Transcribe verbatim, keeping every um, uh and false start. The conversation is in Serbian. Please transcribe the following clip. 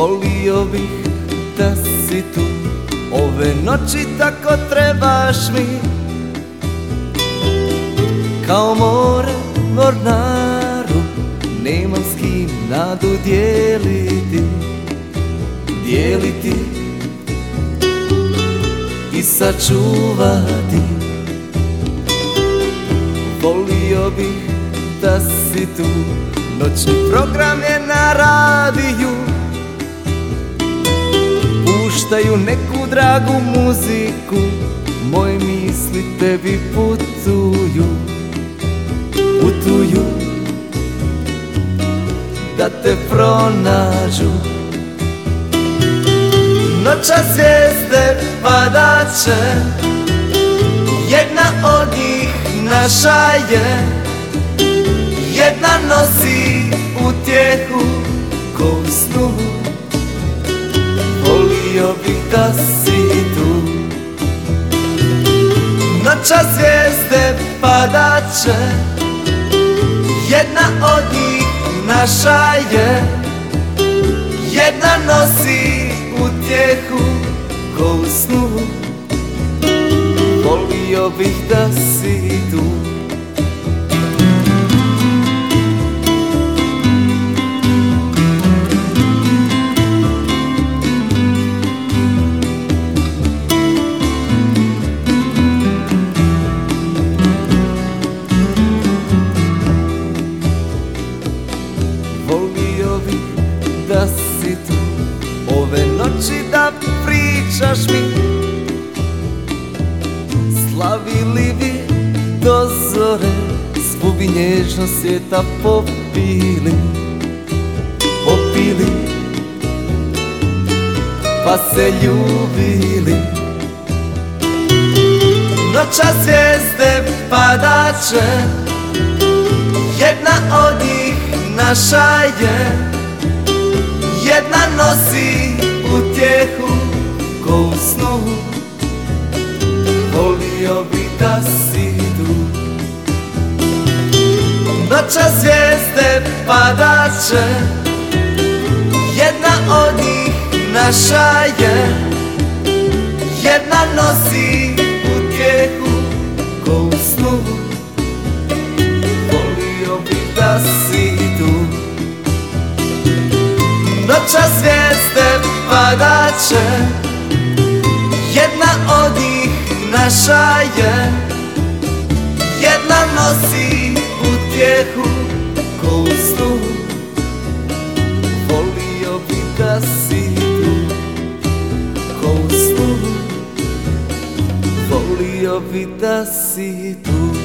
Volio bih da si tu, ove noći tako trebaš mi. Kao more mornaru, nemam s kim nadu dijeliti, dijeliti i sačuvati. Volio bih da si tu, noćni program je na radiju, puštaju neku dragu muziku, moje misli tebi putuju, putuju da te pronađu. Noća zvijezde padaće, jedna od njih naša je, jedna nosi utjehu ko u snu. Volio bih da si tu, noća zvijezde padaće, jedna od njih naša je, jedna nosi utjehu ko u snu. Volio bih da si tu. Volio bih da si tu, ove noći da pričaš mi. Slavili bi do zore, svu bi nježnost svijeta popili, popili, pa se ljubili. Noća zvijezde padaće, jedna od njih naša je, jedna nosi utjehu ko u snu. Volio bih da si tu, noća zvijezde padaće, jedna od njih naša je, jedna nosi utjehu ko u snu. Volio bih da si tu, noća zvijezde padaće, jedna od njih naša je, jedna nosi utjehu ko u snu. Volio bih da si tu, ko u snu. Volio bih da si tu.